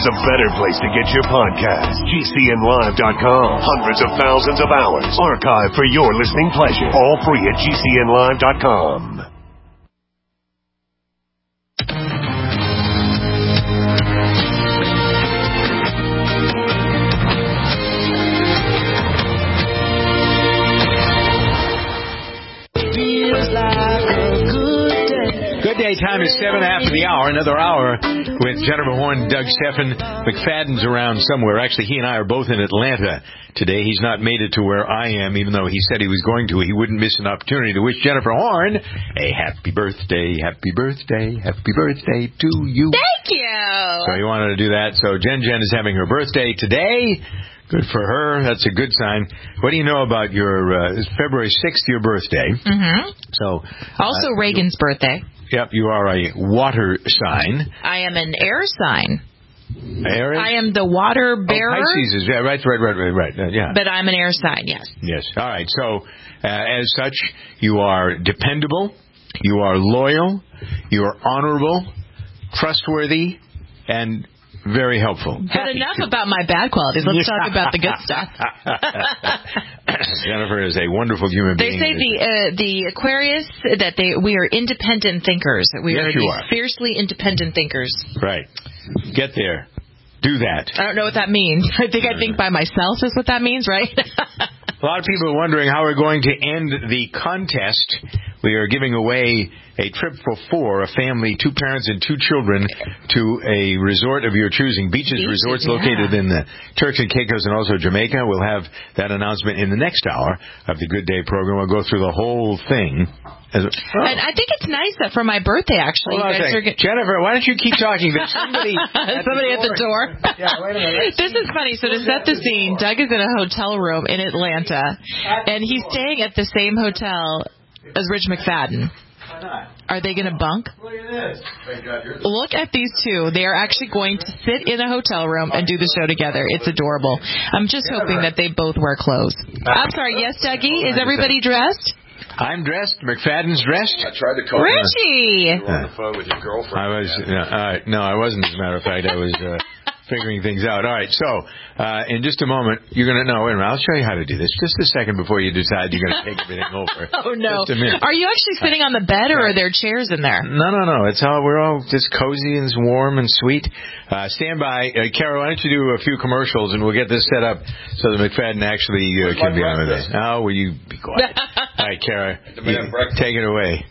there's a better place to get your podcast. GCNlive.com. Hundreds of thousands of hours archived for your listening pleasure. All free at GCNlive.com. Good day. Time is 7 after the hour. Another hour with Jennifer Horn, Doug Stephan. McFadden's around somewhere. Actually, he and I are both in Atlanta today. He's not made it to where I am, even though he said he was going to. He wouldn't miss an opportunity to wish Jennifer Horn a happy birthday, happy birthday, happy birthday to you. Thank you. So he wanted to do that. So Jen is having her birthday today. Good for her. That's a good sign. What do you know about your February 6th, your birthday? Mm-hmm. So also Reagan's birthday. Yep, you are a water sign. I am an air sign. Air? I am the water bearer. Oh, Pisces is, yeah, right. Yeah. But I'm an air sign, yes. Yes. All right. So, as such, you are dependable, you are loyal, you are honorable, trustworthy, and very helpful. But enough about my bad qualities. Let's talk about the good stuff. Jennifer is a wonderful human being. They say the Aquarius that we are independent thinkers. We yes, are you these are. fiercely independent thinkers. Right. Get there. Do that. I don't know what that means. I think by myself is what that means, right? A lot of people are wondering how we're going to end the contest. We are giving away a trip for four, a family, 2 parents and 2 children, to a resort of your choosing. Beaches Resorts located in the Turks and Caicos and also Jamaica. We'll have that announcement in the next hour of the Good Day program. We'll go through the whole thing. And I think it's nice that for my birthday, actually, you guys are Jennifer, why don't you keep talking? There's somebody at the door. Yeah, wait a minute. This is funny. So to set the scene, Doug is in a hotel room in Atlanta, and he's staying at the same hotel as Rich McFadden. Why not? Are they going to bunk? Look at this. Look at these two. They are actually going to sit in a hotel room and do the show together. It's adorable. I'm just hoping that they both wear clothes. I'm sorry. Yes, Dougie? Is everybody dressed? I'm dressed. McFadden's dressed. I tried to call Richie! you on the phone with your girlfriend. I was. No, I wasn't. As a matter of fact, I was figuring things out. All right. So, in just a moment, you're going to know. Wait a minute. I'll show you how to do this. Just a second before you decide you're going to take everything over. Oh no! Just a minute. Are you actually sitting on the bed, or are there chairs in there? No. It's all. We're all just cozy and warm and sweet. Stand by, Kara. Why don't you do a few commercials and we'll get this set up so that McFadden actually can be on with it. Oh, will you be quiet? All right, Kara, take it away.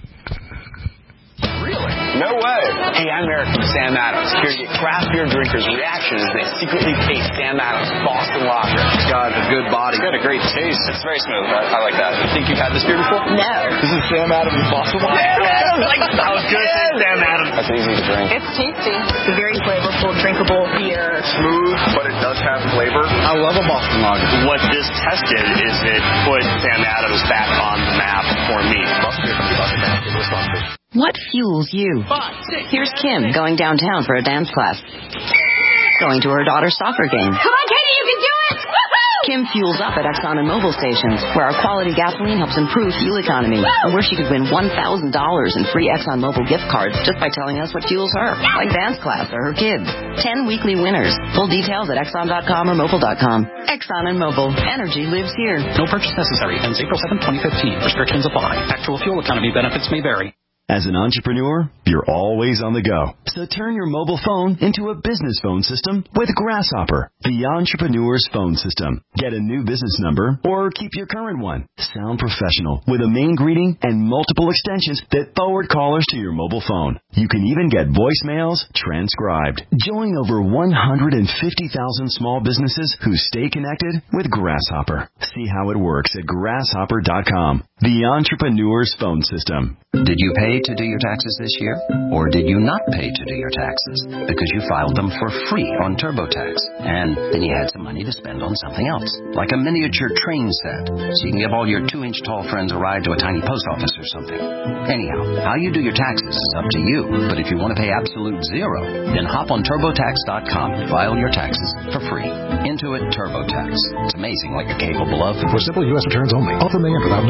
Really? No way. Hey, I'm Eric from Sam Adams, here to get craft beer drinkers' reaction as they secretly taste Sam Adams Boston Lager. It's got a good body. It's got a great taste. It's very smooth. I like that. You think you've had this beer before? No. This is Sam Adams Boston Lager. Sam Adams! I was good at Sam Adams. That's easy to drink. It's tasty. It's a very flavorful, drinkable beer. Smooth, but it does have flavor. I love a Boston Lager. What this tested is it put Sam Adams back on the map for me. What fuels you? Here's Kim going downtown for a dance class. Going to her daughter's soccer game. Come on, Katie, you can do it! Woo-hoo! Kim fuels up at Exxon and Mobil stations, where our quality gasoline helps improve fuel economy, and where she could win $1,000 in free Exxon Mobil gift cards just by telling us what fuels her, like dance class or her kids. 10 weekly winners. Full details at Exxon.com or Mobil.com. Exxon and Mobil. Energy lives here. No purchase necessary. Ends April 7, 2015. Restrictions apply. Actual fuel economy benefits may vary. As an entrepreneur, you're always on the go. So turn your mobile phone into a business phone system with Grasshopper, the entrepreneur's phone system. Get a new business number or keep your current one. Sound professional with a main greeting and multiple extensions that forward callers to your mobile phone. You can even get voicemails transcribed. Join over 150,000 small businesses who stay connected with Grasshopper. See how it works at grasshopper.com. The entrepreneur's phone system. Did you pay to do your taxes this year? Or did you not pay to do your taxes because you filed them for free on TurboTax? And then you had some money to spend on something else, like a miniature train set, so you can give all your 2-inch tall friends a ride to a tiny post office or something. Anyhow, how you do your taxes is up to you. But if you want to pay absolute zero, then hop on TurboTax.com and file your taxes for free. Intuit TurboTax. It's amazing what you're capable of. For simple U.S. returns only. Offer may end without notice. See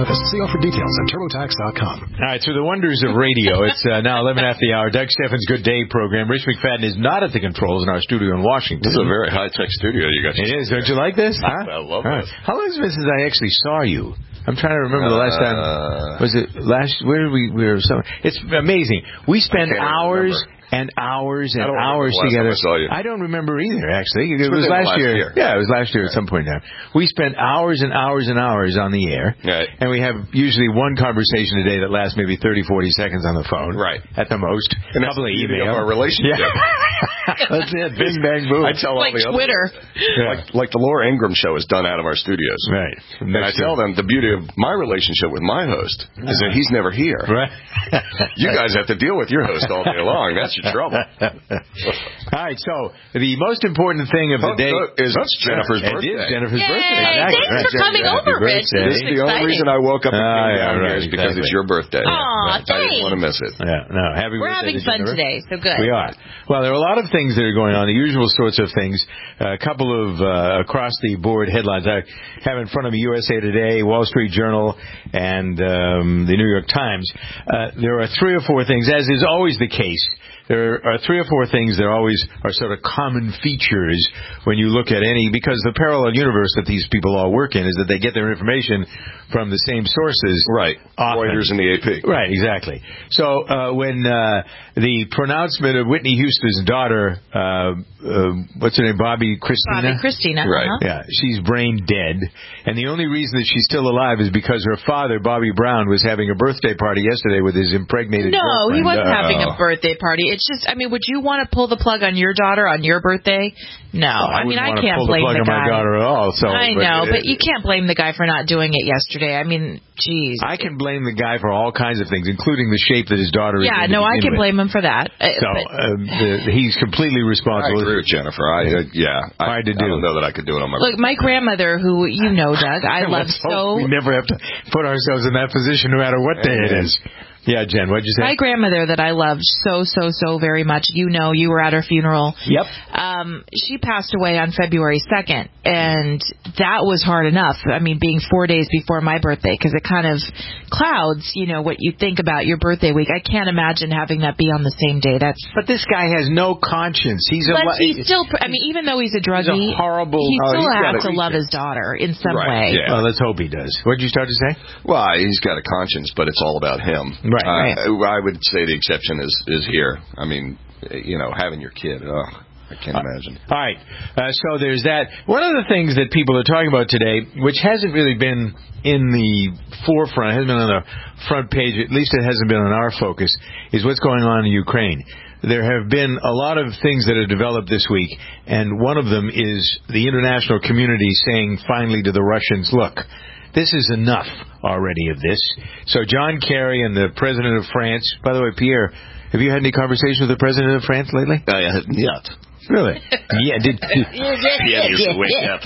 for details at TurboTax.com. All right, through the wonders of radio, it's now 11 after the hour. Doug Steffens' Good Day program. Rich McFadden is not at the controls in our studio in Washington. This is a very high-tech studio you got. It is. Don't you like this? Huh? I love it. How long has it been since I actually saw you? I'm trying to remember the last time. Was it last? Where did we were? It's amazing. We spend hours and hours and hours together. I don't remember either, actually. It was last year. Yeah, it was last year at some point now. We spent hours and hours and hours on the air. Right. And we have usually one conversation a day that lasts maybe 30, 40 seconds on the phone. Right. At the most. And that's the beauty of our relationship. Yeah. That's it. Bing, bang, boom. I tell like all the Twitter. Like the Laura Ingraham show is done out of our studios. Right. And I tell them the beauty of my relationship with my host is that he's never here. Right. You guys have to deal with your host all day long. That's your trouble. All right, so the most important thing of the day is Jennifer's birthday. It is Jennifer's Yay, birthday. thanks for coming over, Rich. This is the only reason I woke up and came down here is because it's your birthday. Aw, I didn't want to miss it. Yeah, no, happy We're birthday having fun today, so good. We are. Well, there are a lot of things that are going on, the usual sorts of things. A couple of across-the-board headlines. I have in front of me USA Today, Wall Street Journal, and the New York Times. There are 3 or 4 things, as is always the case. There are 3 or 4 things that always are sort of common features when you look at any, because the parallel universe that these people all work in is that they get their information from the same sources. Right. Often. Reuters and the AP. Right, exactly. So when the pronouncement of Whitney Houston's daughter, what's her name, Bobby Christina? Bobby Christina. Right. Yeah, she's brain dead. And the only reason that she's still alive is because her father, Bobby Brown, was having a birthday party yesterday with his impregnated girlfriend. No, he wasn't having a birthday party. It's just, I mean, would you want to pull the plug on your daughter on your birthday? No. I mean, I can't blame the guy. I wouldn't want to pull the plug on my daughter at all. So, I know, but you can't blame the guy for not doing it yesterday. I mean, geez. I can blame the guy for all kinds of things, including the shape that his daughter is in. Yeah, no, I can blame him for that. So, he's completely responsible. I agree with Jennifer. I Hard to do. I don't know that I could do it on my Look, my grandmother, who you know, Doug, I love so. We never have to put ourselves in that position no matter what day it is. Yeah, Jen, what'd you say? My grandmother that I loved so very much, you know, you were at her funeral. Yep. She passed away on February 2nd, and that was hard enough. I mean, being 4 days before my birthday, because it kind of clouds, you know, what you think about your birthday week. I can't imagine having that be on the same day. But this guy has no conscience. He's still, I mean, even though he's a druggie, he's a horrible. He still has to love his daughter in some way. Yeah. Well, let's hope he does. What did you start to say? Well, he's got a conscience, but it's all about him. Right. I would say the exception is here. I mean, you know, having your kid. I can't imagine. All right. So there's that. One of the things that people are talking about today, which hasn't really been in the forefront, hasn't been on the front page, at least it hasn't been on our focus, is what's going on in Ukraine. There have been a lot of things that have developed this week, and one of them is the international community saying finally to the Russians, look, this is enough already of this. So John Kerry and the President of France, by the way, Pierre, have you had any conversation with the President of France lately? I haven't yet. Really? Yeah. Pierre used to wake up.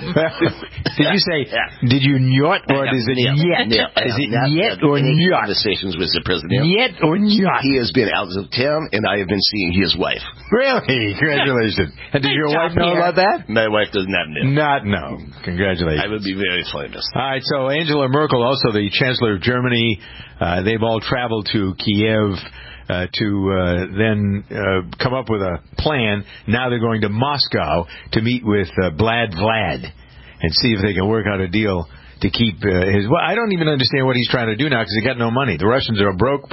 Did you say, did you not, or is it yet? Is it yet or not? Conversations with the President. Yet or not? He has been out of town, and I have been seeing his wife. Really? Congratulations. And did your wife know about that? My wife does not know. Not know. Congratulations. I would be very famous. All right, so Angela Merkel, also the Chancellor of Germany, they've all traveled to Kiev to then come up with a plan. Now they're going to Moscow to meet with Vlad and see if they can work out a deal to keep his... Well, I don't even understand what he's trying to do now because they got no money. The Russians are broke.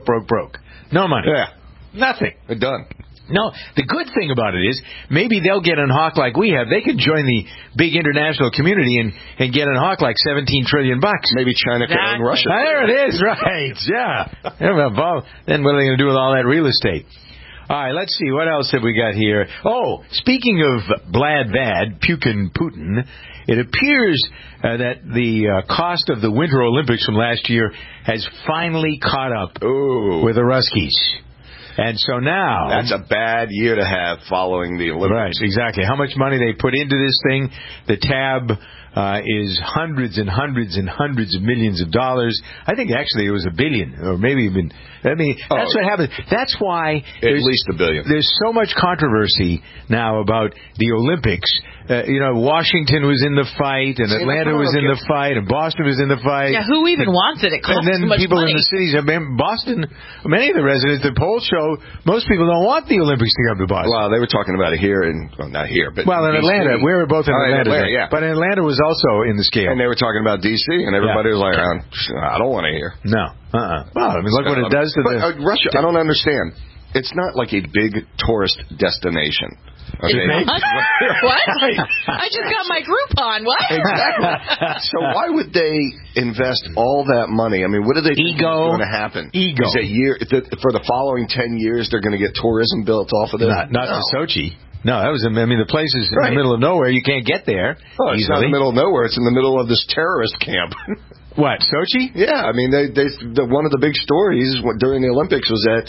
No money. Yeah. Nothing. They're done. No, the good thing about it is maybe they'll get unhawk like we have. They could join the big international community and get unhawk like $17 trillion. Maybe China could own Russia. There it is, right? Yeah. Then what are they going to do with all that real estate? All right, let's see. What else have we got here? Oh, speaking of Vlad, Putin, it appears that the cost of the Winter Olympics from last year has finally caught up with the Ruskies. And so now... That's a bad year to have following the Olympics. Right, exactly. How much money they put into this thing. The tab is hundreds and hundreds and hundreds of millions of dollars. I think actually it was $1 billion, or maybe even... that's what happens. That's why... At least $1 billion. There's so much controversy now about the Olympics. Washington was in the fight, and Atlanta was in the fight, and Boston was in the fight. Yeah, who even wants it? It costs and then so much people money. in the cities, Boston, many of the residents, the polls show most people don't want the Olympics to come to Boston. Well, they were talking about it here, not here, but in Atlanta. We were both in Atlanta. Yeah. But Atlanta was also in the scale. And they were talking about D.C., and everybody was like, I don't want to hear. No. Well, look what it does to Russia, I don't understand. It's not like a big tourist destination. Okay. What? I just got my Groupon. What? Exactly. So why would they invest all that money? I mean, what do they think is going to happen? Ego. Is it for the following 10 years they're going to get tourism built off of this? Not to Sochi. No, that was. The place is in the middle of nowhere. You can't get there. Oh, it's not in the middle of nowhere. It's in the middle of this terrorist camp. What, Sochi? Yeah, I mean, one of the big stories during the Olympics was that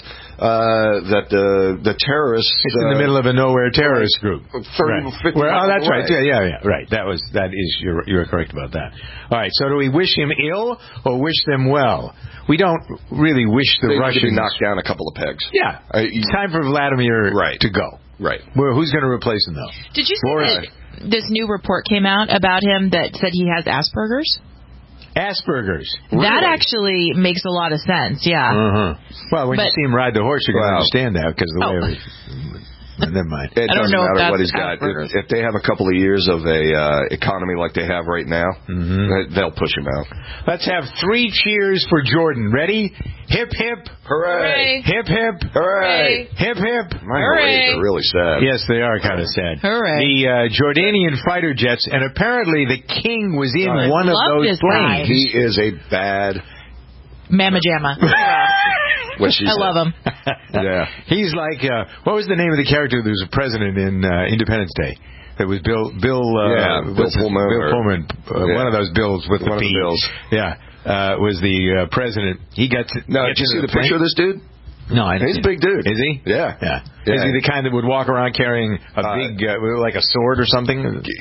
the terrorists. It's in the middle of a nowhere terrorist group. 30, 50 that's right. Yeah, right. You're correct about that. All right. So do we wish him ill or wish them well? We don't really wish the Russians. They knock down a couple of pegs. Yeah. It's time for Vladimir to go. Right. Well, who's going to replace him, though? Did you see that this new report came out about him that said he has Asperger's? Asperger's. That actually makes a lot of sense, yeah. Well, when you see him ride the horse, you're going to understand that because of the way never mind. It doesn't matter what he's got. If they have a couple of years of a economy like they have right now, they'll push him out. Let's have 3 cheers for Jordan. Ready? Hip, hip. Hooray. Hip, hip. Hooray. Hip, hip. My Hoorays are really sad. Yes, they are kind of sad. Hooray. The Jordanian fighter jets, and apparently the king was in one of those planes. He is a bad... Mamma Jamma. I love him. Yeah. He's like, what was the name of the character that was president in Independence Day? It was Bill Pullman. Bill Pullman. One of those Bills with one the P. Bills. Yeah. Was the president. He got to... No, did you see the picture of this dude? No, I didn't. He's a big dude. Is he? Yeah. Is he the kind that would walk around carrying a big, like a sword or something?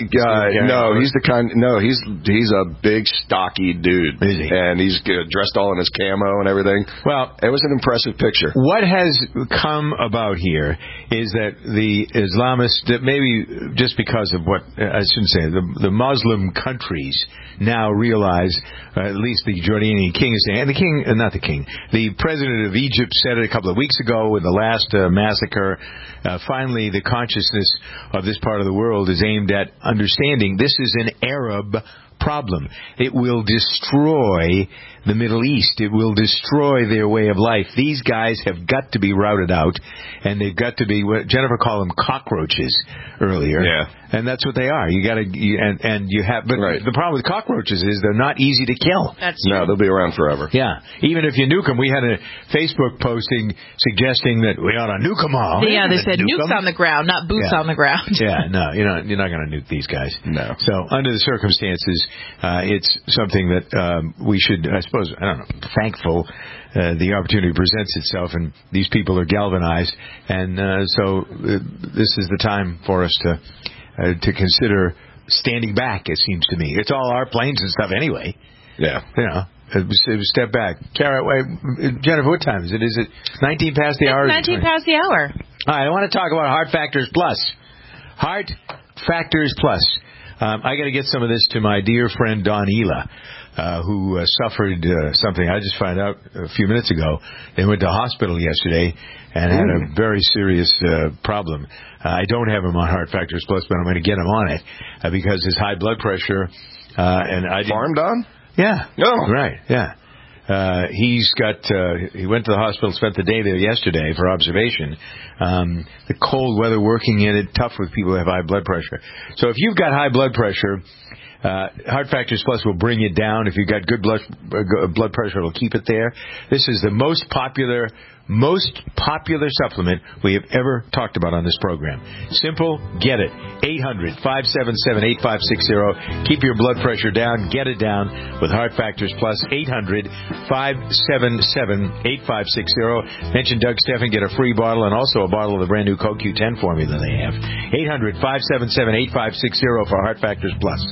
No, he's the kind. No, he's a big, stocky dude. Is he? And he's dressed all in his camo and everything. Well, it was an impressive picture. What has come about here is that the Islamists, that maybe just because of what I shouldn't say, the Muslim countries now realize, at least the Jordanian king is saying, and the king, not the king, the president of Egypt said it a couple of weeks ago in the last massacre. Finally, the consciousness of this part of the world is aimed at understanding this is an Arab problem. It will destroy the Middle East. It will destroy their way of life. These guys have got to be routed out, and they've got to be what Jennifer called them cockroaches earlier. Yeah. And that's what they are. You got to, but the problem with cockroaches is they're not easy to kill. That's true. No, they'll be around forever. Yeah. Even if you nuke them, we had a Facebook posting suggesting that we ought to nuke them all. Yeah, they said nukes on the ground, not boots on the ground. Yeah, no, you're not going to nuke these guys. No. So under the circumstances, it's something that we should, I suppose, thankful the opportunity presents itself, and these people are galvanized, and so this is the time for us to consider standing back. It seems to me it's all our planes and stuff anyway. Yeah, step back. Kara, wait, Jennifer, what time is it? Is it 19 past the hour? 19 past the hour. All right, I want to talk about Heart Factors Plus. Heart Factors Plus. I got to get some of this to my dear friend Don Ela, who suffered something. I just found out a few minutes ago. They went to hospital yesterday and had a very serious problem. I don't have him on Heart Factors Plus, but I'm going to get him on it because his high blood pressure. And I farmed on? Yeah. No. Right. Yeah. He went to the hospital, spent the day there yesterday for observation. The cold weather working in it, tough with people who have high blood pressure. So if you've got high blood pressure, Heart Factors Plus will bring it down. If you've got good blood pressure, it'll keep it there. This is the most popular, most popular supplement we have ever talked about on this program. Simple, get it. 800-577-8560. Keep your blood pressure down. Get it down with Heart Factors Plus. 800-577-8560. Mention Doug Steffen, get a free bottle and also a bottle of the brand new CoQ10 formula they have. 800-577-8560 for Heart Factors Plus.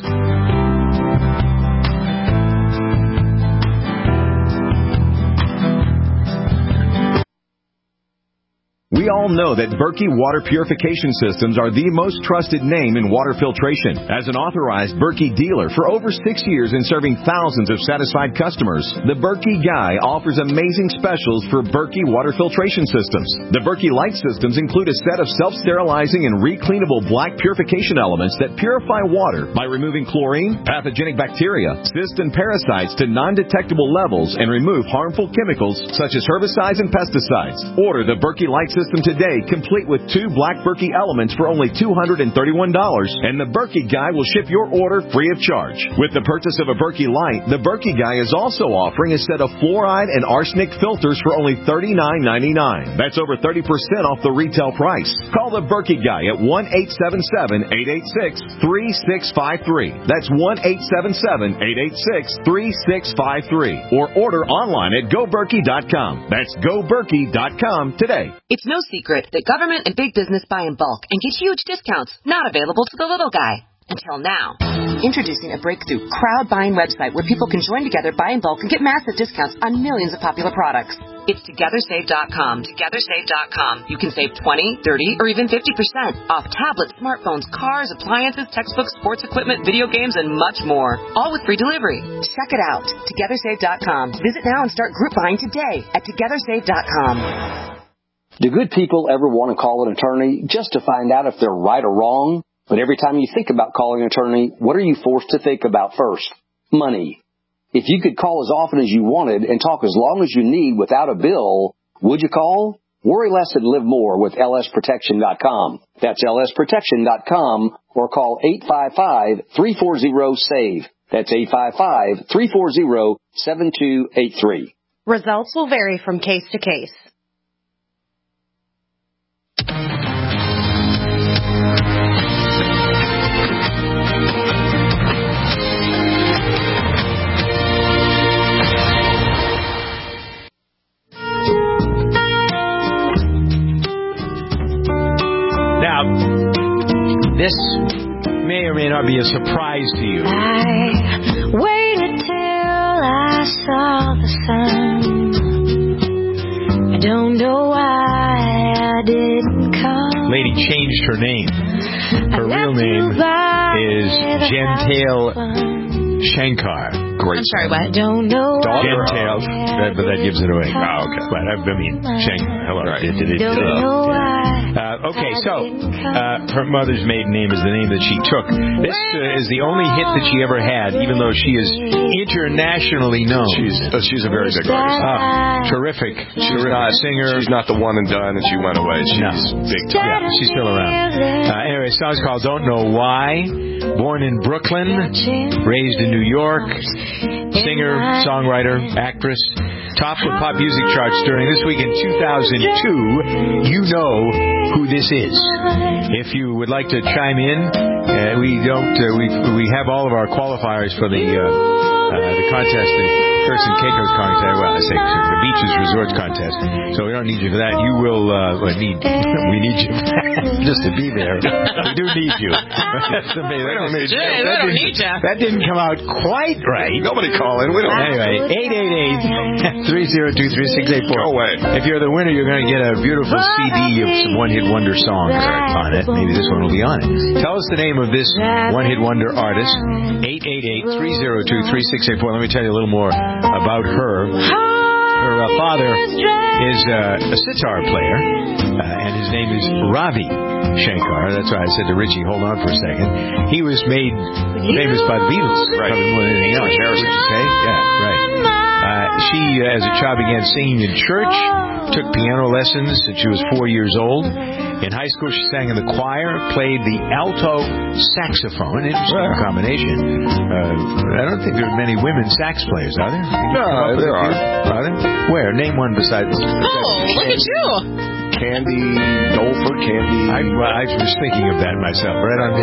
We all know that Berkey Water Purification Systems are the most trusted name in water filtration. As an authorized Berkey dealer for over 6 years and serving thousands of satisfied customers, the Berkey Guy offers amazing specials for Berkey Water Filtration Systems. The Berkey Light Systems include a set of self-sterilizing and recleanable black purification elements that purify water by removing chlorine, pathogenic bacteria, cysts, and parasites to non-detectable levels and remove harmful chemicals such as herbicides and pesticides. Order the Berkey Light System today, complete with 2 black Berkey elements for only $231, and the Berkey Guy will ship your order free of charge. With the purchase of a Berkey Light, the Berkey Guy is also offering a set of fluoride and arsenic filters for only $39.99. That's over 30% off the retail price. Call the Berkey Guy at 1-877-886-3653. That's 1-877-886-3653. Or order online at GoBerkey.com. That's GoBerkey.com today. It's no secret that government and big business buy in bulk and get huge discounts not available to the little guy. Until now. Introducing a breakthrough crowd buying website where people can join together, buy in bulk, and get massive discounts on millions of popular products. It's TogetherSave.com. TogetherSave.com. You can save 20, 30, or even 50% off tablets, smartphones, cars, appliances, textbooks, sports equipment, video games, and much more. All with free delivery. Check it out. TogetherSave.com. Visit now and start group buying today at TogetherSave.com. Do good people ever want to call an attorney just to find out if they're right or wrong? But every time you think about calling an attorney, what are you forced to think about first? Money. If you could call as often as you wanted and talk as long as you need without a bill, would you call? Worry less and live more with lsprotection.com. That's lsprotection.com or call 855-340-SAVE. That's 855-340-7283. Results will vary from case to case. Now, this may or may not be a surprise to you. I waited till I saw the sun. I don't know why I didn't come. Lady changed her name. Her real name is Gentale Shankar. I'm sorry, what? Don't know. Gentale, but that gives it away. Oh, okay. But I mean, Shankar. Hello. Don't know why. Okay, so her mother's maiden name is the name that she took. This is the only hit that she ever had, even though she is internationally known. She's a very big artist. Terrific. She's not singer. She's not the one and done, and she went away. She's big time. Yeah, she's still around. Anyway, the song's called Don't Know Why. Born in Brooklyn, raised in New York, singer, songwriter, actress. Topped the pop music charts during this week in 2002. You know who this is. If you would like to chime in, we have all of our qualifiers for the contest, the Turks and Caicos contest. Well, I say the Beaches Resorts contest. So we don't need you for that. You will we need you just to be there. We do need you. That's amazing. We don't need you. That didn't come out quite right. Nobody call in. We don't. Anyway, 888-302-3684. Go away. If you're the winner, you're going to get a beautiful CD of some one-hit wonder songs on it. Maybe this one will be on it. Tell us the name of this one-hit wonder artist. 888-302-3684. Let me tell you a little more about her. Her father is a sitar player, and his name is Ravi Shankar. That's why I said to Richie, hold on for a second. He was made famous by the Beatles, right? Probably more than anything else. Okay? Yeah, right. She, as a child, began singing in church. took piano lessons since she was 4 years old. In high school, she sang in the choir, played the alto saxophone. Interesting combination. I don't think there are many women sax players, are there? No, there are. Are there? Where? Name one besides. Look at you. Candy, Dolfer, Candy. I was thinking of that myself. Right on the...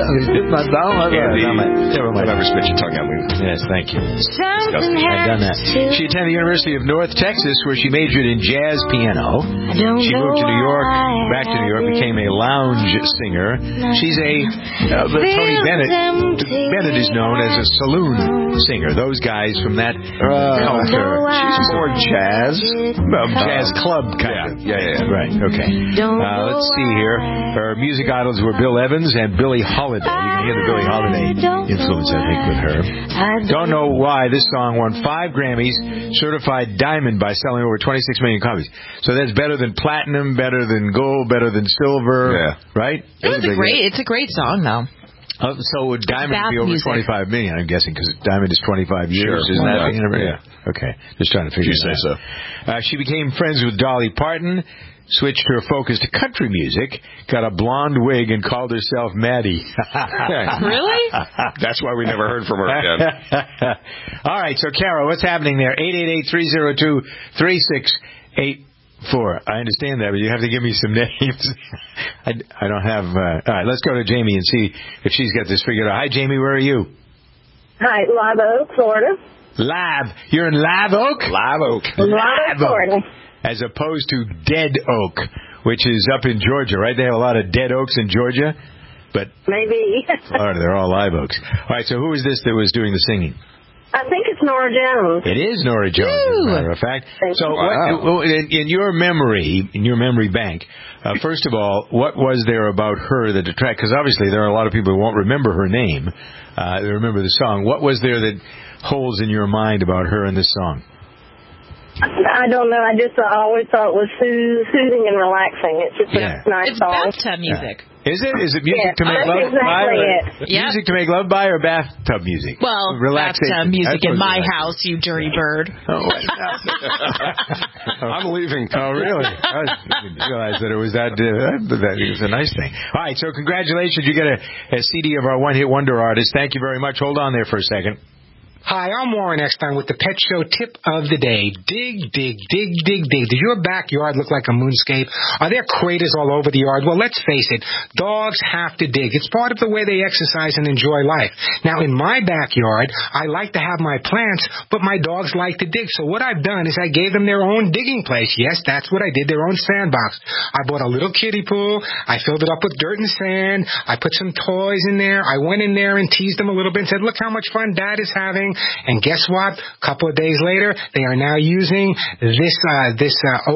Never mind. Never spit your tongue out, Lena. Yes, thank you. I've done that. She attended the University of North Texas, where she majored in jazz piano. She moved to New York, back to New York, became a lounge singer. She's Tony Bennett. Bennett is known as a saloon singer. Those guys from that culture. She's more jazz. Jazz club kind of. Yeah. Right, okay. Let's see here. Her music idols were Bill Evans and Billie Holiday. You can hear the Billie Holiday influence, I think, with her. Don't know why this song won 5 Grammys, certified diamond by selling over 26 million copies. So that's better than platinum, better than gold, better than silver, right? It's a great song, though. So would diamond be over 25 million, I'm guessing, because diamond is 25 years. Sure. Isn't that? Yeah. Okay. Just trying to figure it out. So. She became friends with Dolly Parton, switched her focus to country music, got a blonde wig, and called herself Maddie. Really? That's why we never heard from her again. All right, so, Carol, what's happening there? 888-302-3684. I understand that, but you have to give me some names. I don't have... all right, let's go to Jamie and see if she's got this figured out. Hi, Jamie, where are you? Hi, Live Oak, Florida. You're in Live Oak? Live Oak. Live Oak, Florida. As opposed to Dead Oak, which is up in Georgia, right? They have a lot of dead oaks in Georgia, but maybe. Florida, they're all live oaks. All right, so who is this that was doing the singing? I think it's Nora Jones. It is Nora Jones, as a matter of fact. So, in your memory bank, first of all, what was there about her that attracted? Because obviously there are a lot of people who won't remember her name. They remember the song. What was there that holds in your mind about her in this song? I don't know. I always thought it was soothing and relaxing. It's just a nice song. It's bathtub music. Is it? Is it music to make love by? Music to make love by or bathtub music? Well, bathtub music in my house, you dirty bird. I'm leaving. Oh, really? I didn't realize that it was that it was a nice thing. All right, so congratulations. You get a CD of our one-hit wonder artist. Thank you very much. Hold on there for a second. Hi, I'm Warren Eckstein with the Pet Show Tip of the Day. Dig, dig, dig, dig, dig. Does your backyard look like a moonscape? Are there craters all over the yard? Well, let's face it. Dogs have to dig. It's part of the way they exercise and enjoy life. Now, in my backyard, I like to have my plants, but my dogs like to dig. So what I've done is I gave them their own digging place. Yes, that's what I did, their own sandbox. I bought a little kiddie pool. I filled it up with dirt and sand. I put some toys in there. I went in there and teased them a little bit and said, look how much fun Dad is having. And guess what? A couple of days later, they are now using this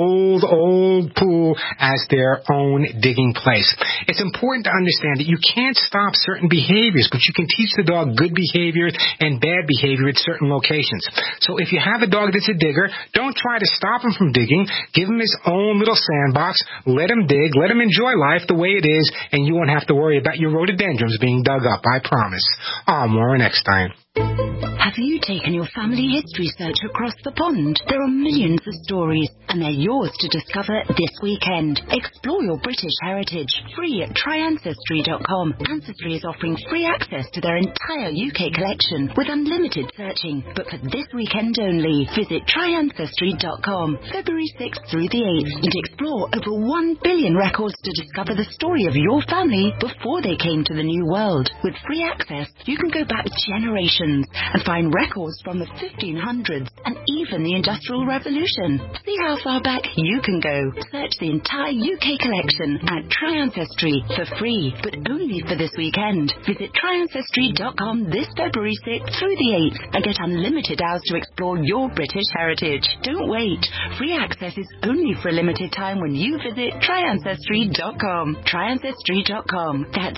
old pool as their own digging place. It's important to understand that you can't stop certain behaviors, but you can teach the dog good behaviors and bad behavior at certain locations. So if you have a dog that's a digger, don't try to stop him from digging. Give him his own little sandbox. Let him dig. Let him enjoy life the way it is, and you won't have to worry about your rhododendrons being dug up. I promise. I'm Warren Eckstein. Have you taken your family history search across the pond? There are millions of stories, and they're yours to discover this weekend. Explore your British heritage, free at tryancestry.com. Ancestry is offering free access to their entire UK collection with unlimited searching. But for this weekend only, visit tryancestry.com, February 6th through the 8th, and explore over 1 billion records to discover the story of your family before they came to the New World. With free access, you can go back generations and find records from the 1500s and even the Industrial Revolution. See how far back you can go. Search the entire UK collection at Tryancestry for free, but only for this weekend. Visit tryancestry.com this February 6th through the 8th and get unlimited hours to explore your British heritage. Don't wait. Free access is only for a limited time when you visit tryancestry.com. Tryancestry.com. That's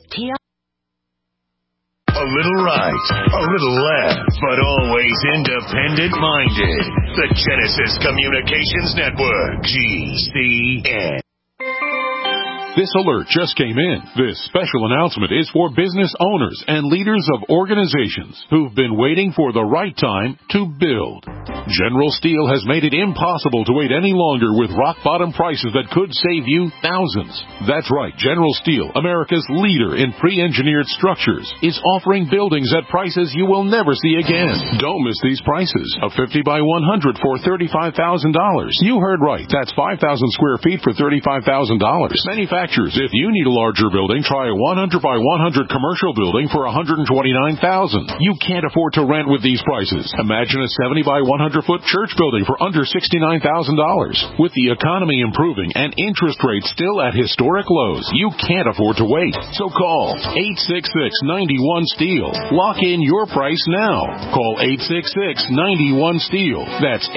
A little right, a little left, but always independent-minded. The Genesis Communications Network, GCN. This alert just came in. This special announcement is for business owners and leaders of organizations who've been waiting for the right time to build. General Steel has made it impossible to wait any longer with rock-bottom prices that could save you thousands. That's right. General Steel, America's leader in pre-engineered structures, is offering buildings at prices you will never see again. Don't miss these prices. A 50 by 100 for $35,000. You heard right. That's 5,000 square feet for $35,000. Manufacturers, if you need a larger building, try a 100 by 100 commercial building for $129,000. You can't afford to rent with these prices. Imagine a 70 by 100-foot church building for under $69,000. With the economy improving and interest rates still at historic lows, you can't afford to wait. So call 866-91-STEEL. Lock in your price now. Call 866-91-STEEL. That's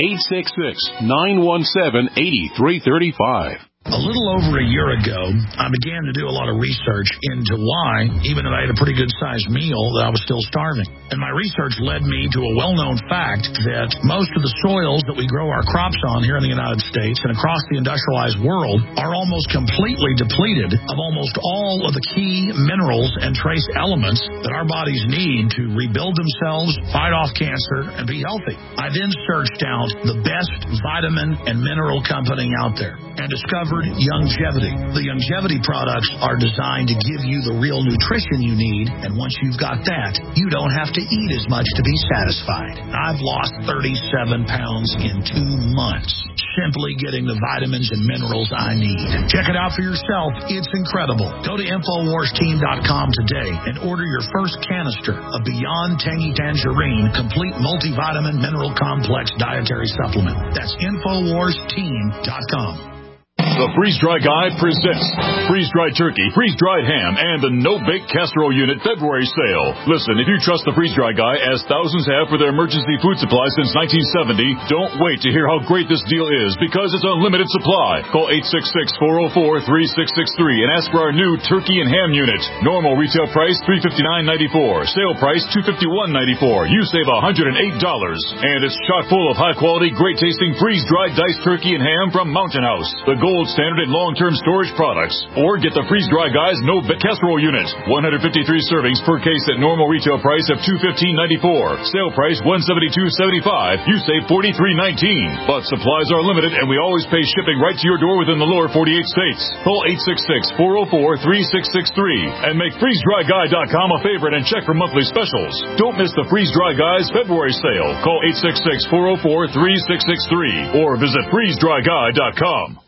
866-917-8335. A little over a year ago, I began to do a lot of research into why, even though I had a pretty good-sized meal, that I was still starving. And my research led me to a well-known fact that most of the soils that we grow our crops on here in the United States and across the industrialized world are almost completely depleted of almost all of the key minerals and trace elements that our bodies need to rebuild themselves, fight off cancer, and be healthy. I then searched out the best vitamin and mineral company out there and discovered Youngevity. The Youngevity products are designed to give you the real nutrition you need, and once you've got that, you don't have to eat as much to be satisfied. I've lost 37 pounds in 2 months, simply getting the vitamins and minerals I need. Check it out for yourself. It's incredible. Go to InfoWarsTeam.com today and order your first canister of Beyond Tangy Tangerine Complete Multivitamin Mineral Complex Dietary Supplement. That's InfoWarsTeam.com. The Freeze-Dry Guy presents freeze-dried turkey, freeze-dried ham, and the no-bake casserole unit February sale. Listen, if you trust the Freeze-Dry Guy, as thousands have for their emergency food supply since 1970, don't wait to hear how great this deal is, because it's unlimited supply. Call 866-404-3663 and ask for our new turkey and ham unit. Normal retail price $359.94. Sale price $251.94. You save $108. And it's chock full of high-quality, great-tasting freeze-dried diced turkey and ham from Mountain House, the gold standard in long-term storage products. Or get the Freeze-Dry Guy's no-bake casserole unit. 153 servings per case at normal retail price of $215.94. Sale price $172.75. You save $43.19. But supplies are limited, and we always pay shipping right to your door within the lower 48 states. Call 866-404-3663 and make FreezeDryGuy.com a favorite and check for monthly specials. Don't miss the Freeze-Dry Guy's February sale. Call 866-404-3663 or visit FreezeDryGuy.com.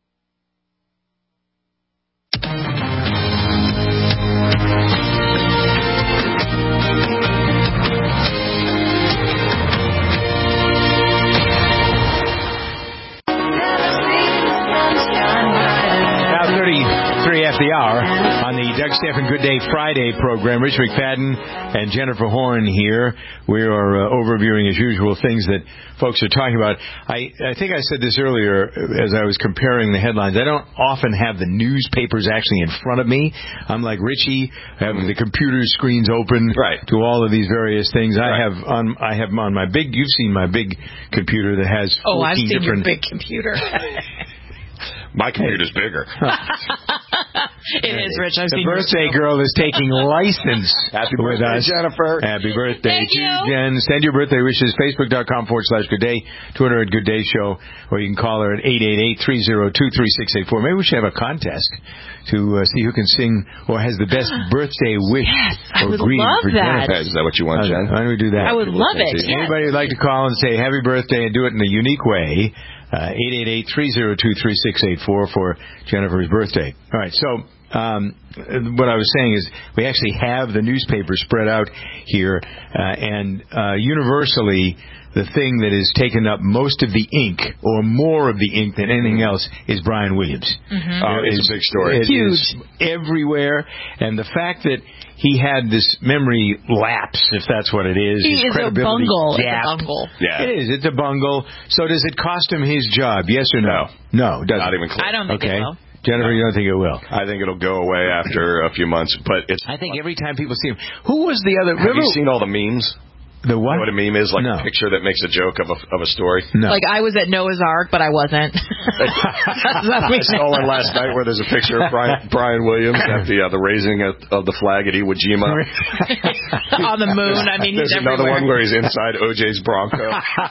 After the hour on the Doug Stephan Good Day Friday program. Rich McFadden and Jennifer Horn here. We are overviewing, as usual, things that folks are talking about. I think I said this earlier as I was comparing the headlines. I don't often have the newspapers actually in front of me. I'm like Richie, having the computer screens open to all of these various things. I have on my big. You've seen my big computer that has 14 I've seen different. Your big computer. My computer's bigger. It is, Rich. I've the seen birthday girl is taking license Happy with birthday, us. Jennifer. Happy birthday Thank to you. Jen. Send your birthday wishes. Facebook.com/Good Day. Twitter at Good Day Show. Or you can call her at 888-302-3684. Maybe we should have a contest to see who can sing or has the best birthday wish. Yes, I or would greeting love for that. Jennifer. Is that what you want, Jen? Why don't we do that? I would love it. Yes. Anybody would like to call and say happy birthday and do it in a unique way, 888-302-3684 for Jennifer's birthday. All right, so what I was saying is we actually have the newspaper spread out here, and universally the thing that has taken up most of the ink, or more of the ink than anything else, is Brian Williams. Oh, it's a big story. It is everywhere, and the fact that he had this memory lapse, if that's what it is. He is a bungle. It's a bungle. Yeah. It is. It's a bungle. So does it cost him his job? Yes or no? No, it doesn't. Not even close. I don't think it will. Jennifer, you don't think it will? I think it'll go away after a few months, but it's... I think every time people see him... Who was the other... Have you seen all the memes? The what? You know what a meme is? Like a picture that makes a joke of a story? No. Like I was at Noah's Ark, but I wasn't. I saw one last night where there's a picture of Brian Williams at the raising of the flag at Iwo Jima. On the moon. I mean, there's he's another everywhere. one where he's inside OJ's Bronco.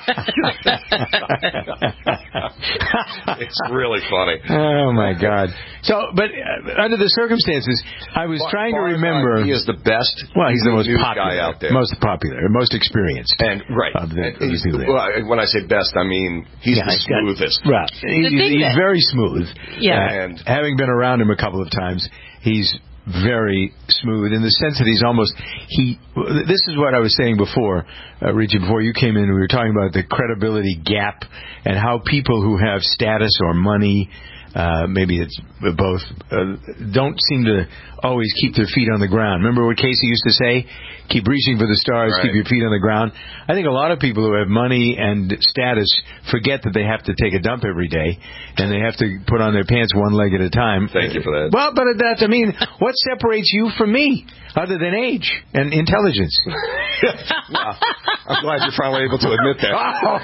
It's really funny. Oh, my God. So, but under the circumstances, I was trying to remember. He is the best. Well, he's the most guy popular out there. Most popular, most experienced. And when I say best, I mean he's the smoothest. Right. He's very smooth. Yeah. And having been around him a couple of times, he's very smooth in the sense that he's almost this is what I was saying before, Richie, before you came in. We were talking about the credibility gap and how people who have status or money, maybe it's both, don't seem to always keep their feet on the ground. Remember what Casey used to say? Keep reaching for the stars, keep your feet on the ground. I think a lot of people who have money and status forget that they have to take a dump every day, and they have to put on their pants one leg at a time. Thank you for that. Well, but I mean, what separates you from me other than age and intelligence? Well, I'm glad you're finally able to admit that.